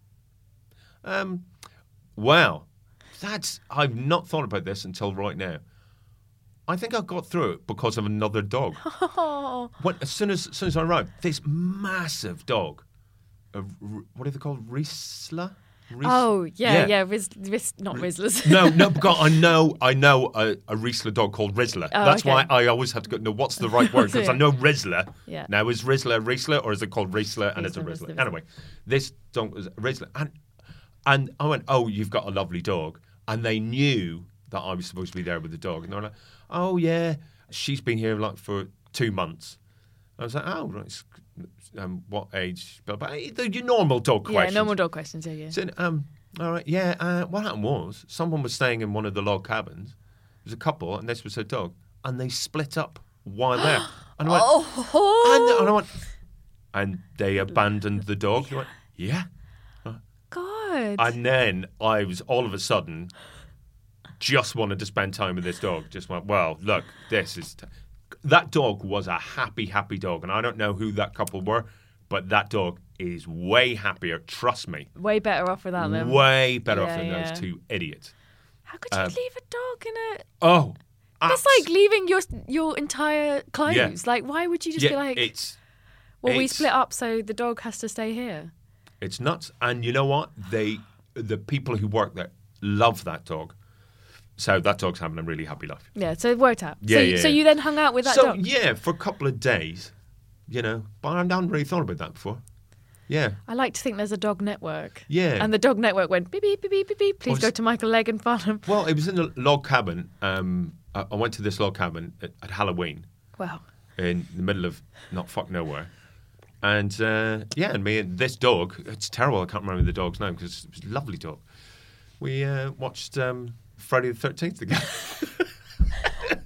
Speaker 8: Well, I've not thought about this until right now. I think I got through it because of another dog. As soon as I arrived, this massive dog, what are they called? Riesler?
Speaker 9: Not Rizzlers.
Speaker 8: No, because I know a Riesler dog called Rizzler. That's why I always have to go, no, what's the right word? Because I know Rizzler. Yeah. Now, is Rizzler Riesler or is it called Riesler and it's a Rizzler? Anyway, this dog was Rizzler. And I went, oh, you've got a lovely dog. And they knew that I was supposed to be there with the dog. And they were like, oh, yeah, she's been here for 2 months. I was like, oh, right. What age? Your normal dog questions.
Speaker 9: Yeah, normal dog questions, yeah.
Speaker 8: So, all right, what happened was someone was staying in one of the log cabins. There was a couple, and this was her dog, and they split up while there. And I went, and they abandoned the dog. I went, yeah.
Speaker 9: God.
Speaker 8: And then I was all of a sudden just wanted to spend time with this dog. Just went, well, look, this is... That dog was a happy, happy dog. And I don't know who that couple were, but that dog is way happier. Trust me.
Speaker 9: Way better off without them.
Speaker 8: Way better off than those two idiots.
Speaker 9: How could you leave a dog in a...
Speaker 8: Oh,
Speaker 9: that's like leaving your entire clothes. Yeah. Like, why would you just be like... we split up, so the dog has to stay here.
Speaker 8: It's nuts. And you know what? The people who work there love that dog. So that dog's having a really happy life.
Speaker 9: Yeah, so it worked out. So you then hung out with that dog?
Speaker 8: Yeah, for a couple of days, but I hadn't really thought about that before. Yeah.
Speaker 9: I like to think there's a dog network.
Speaker 8: Yeah.
Speaker 9: And the dog network went, beep, beep, beep, beep, beep. Please go to Michael Legg and Farnham.
Speaker 8: Well, it was in a log cabin. I went to this log cabin at Halloween.
Speaker 9: Wow.
Speaker 8: In the middle of not fuck nowhere. And, and me and this dog, it's terrible, I can't remember the dog's name because it was a lovely dog. We watched... Friday the 13th again.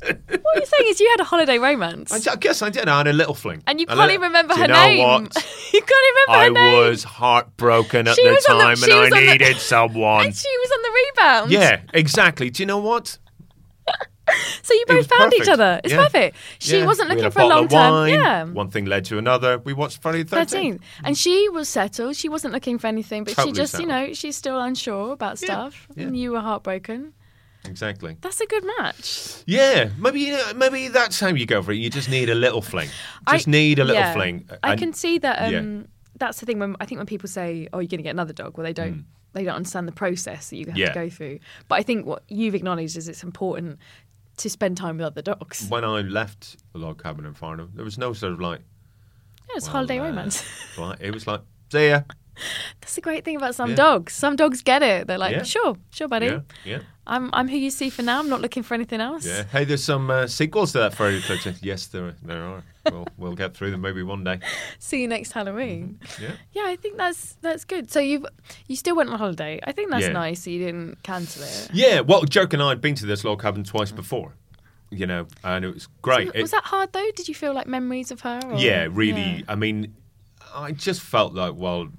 Speaker 9: What you're saying is you had a holiday romance.
Speaker 8: I guess I did. I had a little fling.
Speaker 9: And you can't even remember her
Speaker 8: name.
Speaker 9: name.
Speaker 8: What?
Speaker 9: You can't remember her name.
Speaker 8: I was heartbroken at the time and I needed someone.
Speaker 9: And she was on the rebound.
Speaker 8: Yeah, exactly. Do you know what?
Speaker 9: So you both found each other. It's perfect. She wasn't looking for a long time. Yeah.
Speaker 8: One thing led to another. We watched Friday the 13th.
Speaker 9: And she was settled. She wasn't looking for anything, but
Speaker 8: Totally
Speaker 9: she just,
Speaker 8: settled.
Speaker 9: she's still unsure about stuff.
Speaker 8: Yeah.
Speaker 9: And you were heartbroken.
Speaker 8: Exactly.
Speaker 9: That's a good match.
Speaker 8: Yeah, maybe that's how you go for it. You just need a little fling. Need a little fling.
Speaker 9: I can see that. That's the thing. When people say, "Oh, you're going to get another dog," well, they don't. They don't understand the process that you have to go through. But I think what you've acknowledged is it's important to spend time with other dogs.
Speaker 8: When I left the log cabin in Farnham, there was no sort of like...
Speaker 9: Yeah, it's holiday romance.
Speaker 8: It was like, see ya.
Speaker 9: That's the great thing about some dogs. Some dogs get it. They're like, sure, buddy.
Speaker 8: Yeah.
Speaker 9: I'm who you see for now. I'm not looking for anything else.
Speaker 8: Yeah. Hey, there's some sequels to that Friday the 13th. Yes, there are. We'll get through them maybe one day.
Speaker 9: See you next Halloween.
Speaker 8: Yeah.
Speaker 9: Yeah, I think that's good. So you still went on holiday. I think that's nice that you didn't cancel it.
Speaker 8: Yeah. Well, Jerk and I had been to this log cabin twice before. And it was great.
Speaker 9: So was that hard though? Did you feel like memories of her? Or?
Speaker 8: Yeah, really. Yeah. I mean, I just felt like,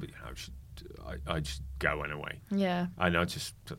Speaker 8: I just go anyway.
Speaker 9: Yeah.
Speaker 8: And I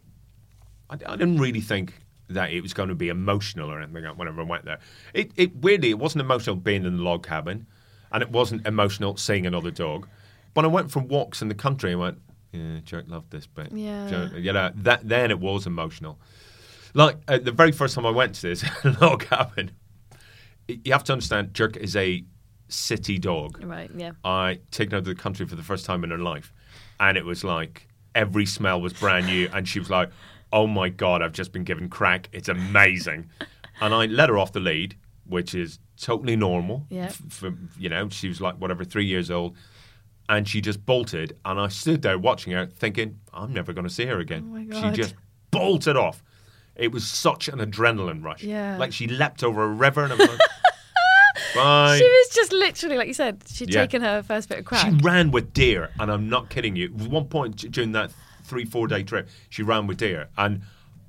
Speaker 8: didn't really think that it was going to be emotional or anything whenever I went there. Weirdly, it wasn't emotional being in the log cabin, and it wasn't emotional seeing another dog. But I went for walks in the country and went, yeah, Jerk loved this bit.
Speaker 9: Yeah.
Speaker 8: Then it was emotional. Like, the very first time I went to this log cabin, you have to understand, Jerk is a city dog.
Speaker 9: Right, yeah.
Speaker 8: I taken her to the country for the first time in her life, and it was like every smell was brand new, and she was like, oh my God, I've just been given crack. It's amazing. And I let her off the lead, which is totally normal.
Speaker 9: Yeah.
Speaker 8: She was like, 3 years old. And she just bolted. And I stood there watching her thinking, I'm never going to see her again.
Speaker 9: Oh my God.
Speaker 8: She just bolted off. It was such an adrenaline rush.
Speaker 9: Yeah.
Speaker 8: Like she leapt over a river and I was like, bye.
Speaker 9: She was just literally, like you said, she'd taken her first bit of crack.
Speaker 8: She ran with deer, and I'm not kidding you. At one point during that 3-4 day trip, she ran with deer. And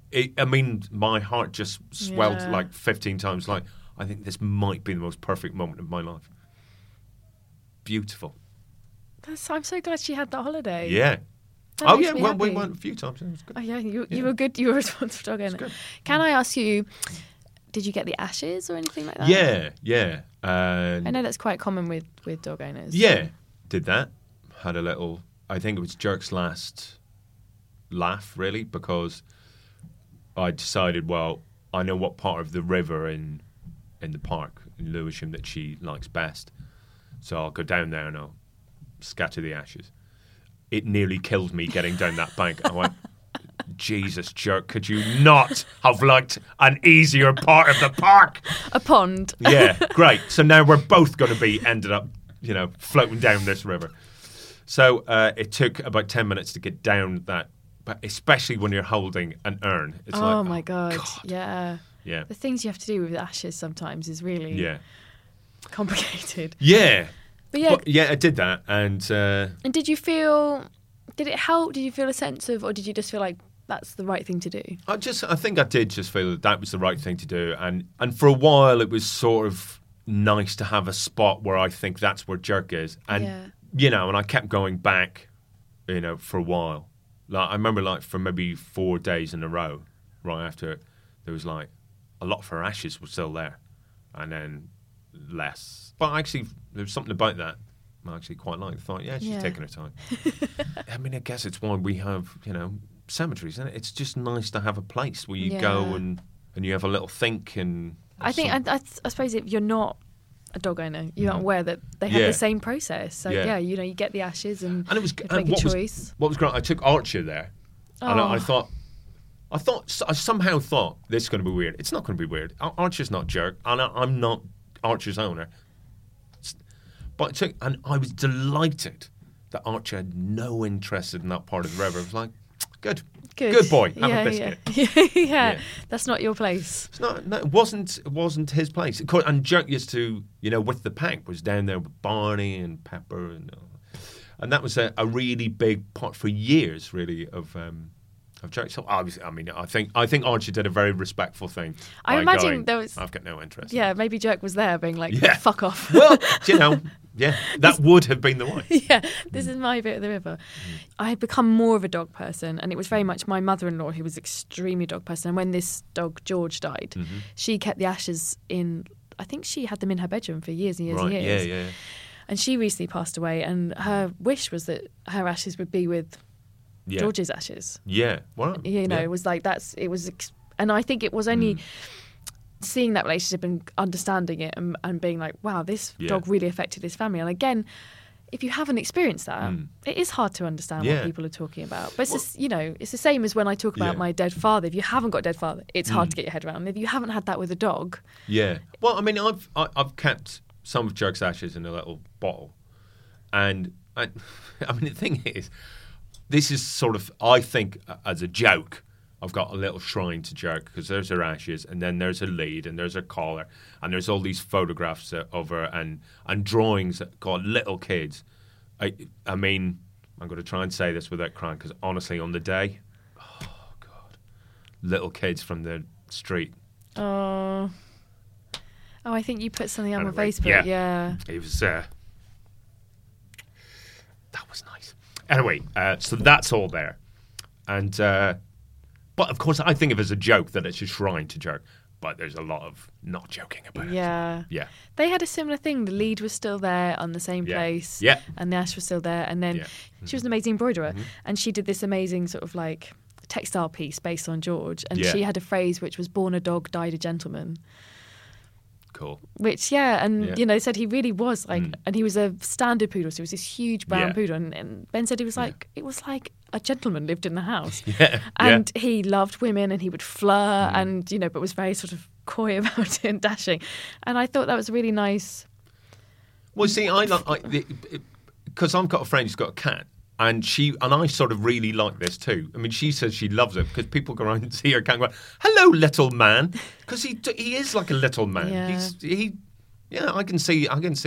Speaker 8: my heart just swelled like 15 times. Like, I think this might be the most perfect moment of my life. Beautiful.
Speaker 9: I'm so glad she had that holiday.
Speaker 8: Yeah. We went a few times. It was good.
Speaker 9: Oh, yeah, you were good. You were a responsible dog owner. Can I ask you, did you get the ashes or anything like that?
Speaker 8: Yeah.
Speaker 9: I know that's quite common with dog owners.
Speaker 8: Yeah, did that. Had a little, I think it was Jerk's last laugh, really, because I decided, I know what part of the river in the park in Lewisham that she likes best. So I'll go down there and I'll scatter the ashes. It nearly killed me getting down that bank. I went, Jesus, Jerk, could you not have liked an easier part of the park?
Speaker 9: A pond.
Speaker 8: Yeah, great. So now we're both going to be ended up, floating down this river. So it took about 10 minutes to get down that, but especially when you're holding an urn. It's
Speaker 9: oh, my God. Yeah.
Speaker 8: Yeah.
Speaker 9: The things you have to do with ashes sometimes is really complicated.
Speaker 8: Yeah.
Speaker 9: But
Speaker 8: I did that. And
Speaker 9: did it help? Did you feel a sense of, or did you just feel like that's the right thing to do?
Speaker 8: I think I did just feel that was the right thing to do. And for a while it was sort of nice to have a spot where I think that's where Jerk is. And, and I kept going back, for a while. Like, I remember for maybe 4 days in a row, right after it, there was a lot of her ashes were still there. And then less. But actually, there was something about that I actually quite liked. I thought, she's taking her time. I guess it's why we have, cemeteries, isn't it? It's just nice to have a place where you go and you have a little think. And
Speaker 9: I suppose if you're not a dog owner, you aren't aware that they have the same process. So you get the ashes and it was make a choice.
Speaker 8: What was great, I took Archer there, and I somehow thought this is going to be weird. It's not going to be weird. Archer's not Jerk, and I'm not Archer's owner. But I was delighted that Archer had no interest in that part of the river. I was like, good boy, have a biscuit.
Speaker 9: Yeah, that's not your place.
Speaker 8: It's not. No, it wasn't his place. And Jerk used to, with the pack, was down there with Barney and Pepper, and that was a really big part for years, really, of of Jerk. So I think Archie did a very respectful thing.
Speaker 9: I imagine there was.
Speaker 8: I've got no interest.
Speaker 9: Yeah, maybe Jerk was there, being like, "Fuck off."
Speaker 8: Well, that would have been the way.
Speaker 9: Yeah, this is my bit of the river. I had become more of a dog person, and it was very much my mother-in-law who was extremely dog person. And when this dog George died, she kept the ashes in. I think she had them in her bedroom for years and years and years.
Speaker 8: Yeah.
Speaker 9: And she recently passed away, and her wish was that her ashes would be with George's ashes.
Speaker 8: Yeah, well,
Speaker 9: it was like and I think it was only seeing that relationship and understanding it and being like, wow, this dog really affected this family. And again, if you haven't experienced that, it is hard to understand what people are talking about. But it's it's the same as when I talk about my dead father. If you haven't got a dead father, it's hard to get your head around. If you haven't had that with a dog,
Speaker 8: well, I mean, I've kept some of Jerk's ashes in a little bottle, and I mean, the thing is, this is sort of, I think, as a joke, I've got a little shrine to Jerk because there's her ashes, and then there's her lead, and there's her collar, and there's all these photographs of her and drawings that got little kids. I mean, I'm going to try and say this without crying because honestly, on the day, oh God, little kids from the street.
Speaker 9: Oh, I think you put something on my Facebook. Yeah.
Speaker 8: It was. That was nice. Anyway, so that's all there, and but of course, I think of it as a joke that it's a shrine to Jerk. But there's a lot of not joking about it.
Speaker 9: Yeah. They had a similar thing. The lead was still there on the same place.
Speaker 8: Yeah.
Speaker 9: And the ash was still there. And then she was an amazing embroiderer. And she did this amazing sort of like textile piece based on George. And she had a phrase which was born a dog, died a gentleman.
Speaker 8: Cool.
Speaker 9: Which, said he really was like, and he was a standard poodle. So he was this huge brown poodle. And Ben said it was like a gentleman lived in the house. And he loved women and he would flirt and, but was very sort of coy about it and dashing. And I thought that was really nice.
Speaker 8: Well, see, because I've got a friend who's got a cat. And I sort of really like this too. I mean, she says she loves it because people go around and see her cat and go, "Hello, little man," because he is like a little man.
Speaker 9: Yeah.
Speaker 8: I can see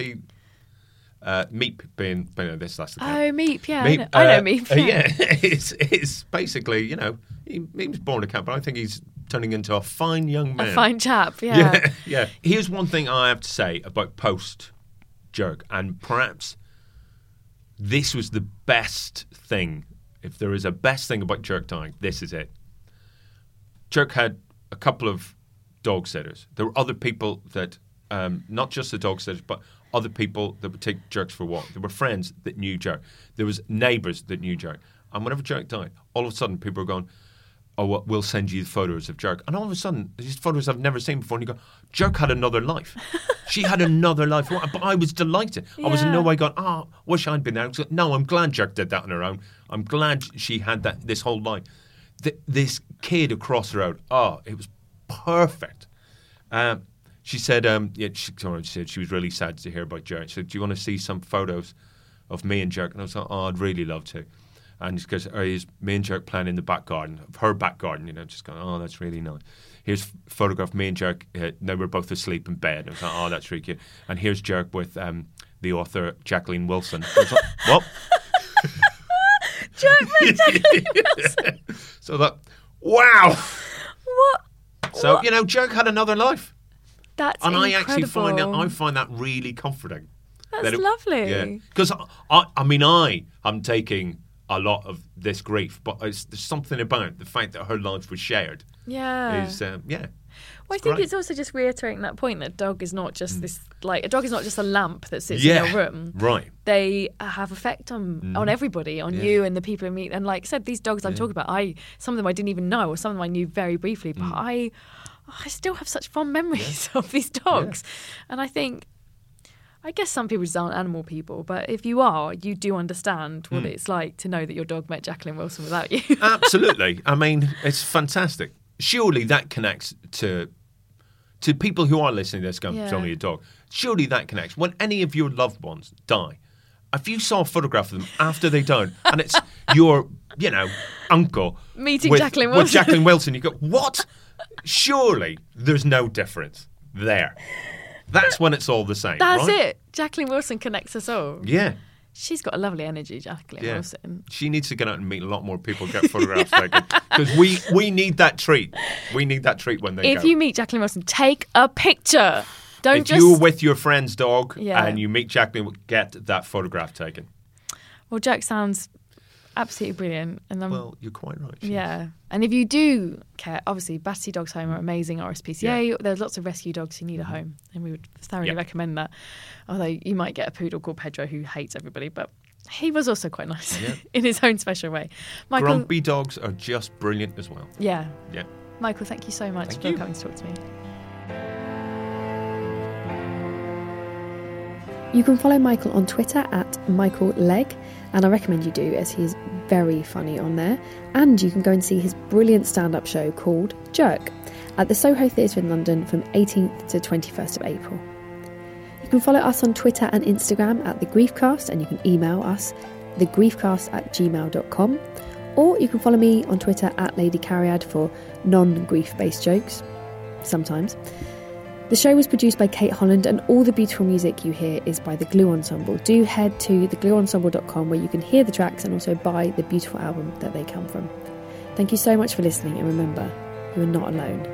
Speaker 8: Meep being this. That's the thing.
Speaker 9: Oh, Meep, yeah, Meep, I know Meep.
Speaker 8: Yeah, it's basically he was born a cat, but I think he's turning into a fine young man,
Speaker 9: a fine chap. Yeah.
Speaker 8: Yeah. Here's one thing I have to say about post Jerk, and perhaps this was the best thing. If there is a best thing about Jerk dying, this is it. Jerk had a couple of dog sitters. There were other people that, not just the dog sitters, but other people that would take Jerks for a walk. There were friends that knew Jerk. There was neighbours that knew Jerk. And whenever Jerk died, all of a sudden people were going, "Oh, well, we'll send you the photos of Jerk." And all of a sudden, these photos I've never seen before, and you go, Jerk had another life. She had another life. But I was delighted. I was in no way going, wish I'd been there. No, I'm glad Jerk did that on her own. I'm glad she had this whole life. This kid across the road, it was perfect. She said, she said she was really sad to hear about Jerk. She said, "Do you want to see some photos of me and Jerk?" And I was like, "Oh, I'd really love to." And she goes, "Is me and Jerk playing in the back garden of her back garden?" Just going, "Oh, that's really nice." Here's a photograph of me and Jerk. Now we're both asleep in bed. I was like, "Oh, that's really cute." And here's Jerk with the author Jacqueline Wilson. I was like, "What?"
Speaker 9: Jerk with Jacqueline Wilson.
Speaker 8: So that, wow.
Speaker 9: What?
Speaker 8: So Jerk had another life.
Speaker 9: That's
Speaker 8: and
Speaker 9: incredible.
Speaker 8: I find that really comforting.
Speaker 9: That's lovely.
Speaker 8: Yeah, because I'm taking a lot of this grief, but there's something about the fact that her life was shared.
Speaker 9: Yeah. Well, I think it's also just reiterating that point that a dog is not just a dog is not just a lamp that sits in your room.
Speaker 8: Right.
Speaker 9: They have effect on everybody, on you and the people who meet. And like I said, these dogs I'm talking about, some of them I didn't even know, or some of them I knew very briefly, but I still have such fond memories of these dogs. And I guess some people just aren't animal people, but if you are, you do understand what it's like to know that your dog met Jacqueline Wilson without you.
Speaker 8: Absolutely. I mean, it's fantastic. Surely that connects to people who are listening to this going, "It's only a dog." Surely that connects. When any of your loved ones die, if you saw a photograph of them after they died, and it's your, uncle
Speaker 9: meeting Jacqueline Wilson.
Speaker 8: With Jacqueline Wilson, you go, "What?" Surely there's no difference there. That's when it's all the same.
Speaker 9: That's
Speaker 8: right?
Speaker 9: it. Jacqueline Wilson connects us all.
Speaker 8: Yeah.
Speaker 9: She's got a lovely energy, Jacqueline Wilson.
Speaker 8: She needs to get out and meet a lot more people, get photographs taken. Because we need that treat. We need that treat when they go.
Speaker 9: If you meet Jacqueline Wilson, take a picture.
Speaker 8: If you're with your friend's dog and you meet Jacqueline, get that photograph taken.
Speaker 9: Well, Jack sounds absolutely brilliant. And
Speaker 8: well, you're quite right.
Speaker 9: Yeah. And if you do care, obviously, Battersea Dogs Home are amazing, RSPCA. Yeah. There's lots of rescue dogs who need a home, and we would thoroughly recommend that. Although you might get a poodle called Pedro who hates everybody, but he was also quite nice in his own special way. Michael,
Speaker 8: grumpy dogs are just brilliant as well.
Speaker 9: Yeah.
Speaker 8: Yeah.
Speaker 9: Michael, thank you so much for coming to talk to me.
Speaker 3: You can follow Michael on Twitter at Michael Legg, and I recommend you do, as he is very funny on there. And you can go and see his brilliant stand-up show called Jerk at the Soho Theatre in London from 18th to 21st of April. You can follow us on Twitter and Instagram at The Griefcast, and you can email us thegriefcast@gmail.com, or you can follow me on Twitter at Lady Cariad for non-grief-based jokes, sometimes. The show was produced by Kate Holland, and all the beautiful music you hear is by The Glue Ensemble. Do head to theglueensemble.com where you can hear the tracks and also buy the beautiful album that they come from. Thank you so much for listening, and remember, you are not alone.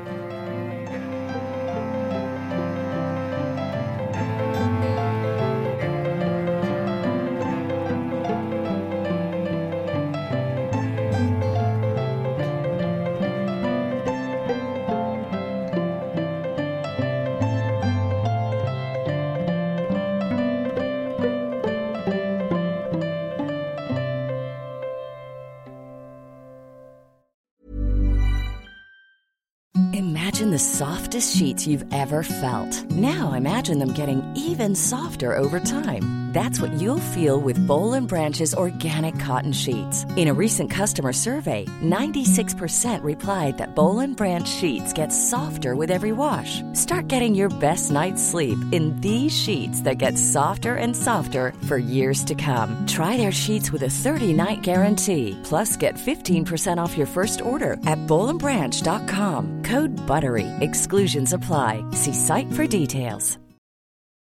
Speaker 10: Imagine the softest sheets you've ever felt. Now imagine them getting even softer over time. That's what you'll feel with Boll & Branch's organic cotton sheets. In a recent customer survey, 96% replied that Boll & Branch sheets get softer with every wash. Start getting your best night's sleep in these sheets that get softer and softer for years to come. Try their sheets with a 30-night guarantee. Plus, get 15% off your first order at bollandbranch.com. Code BUTTERY. Exclusions apply. See site for details.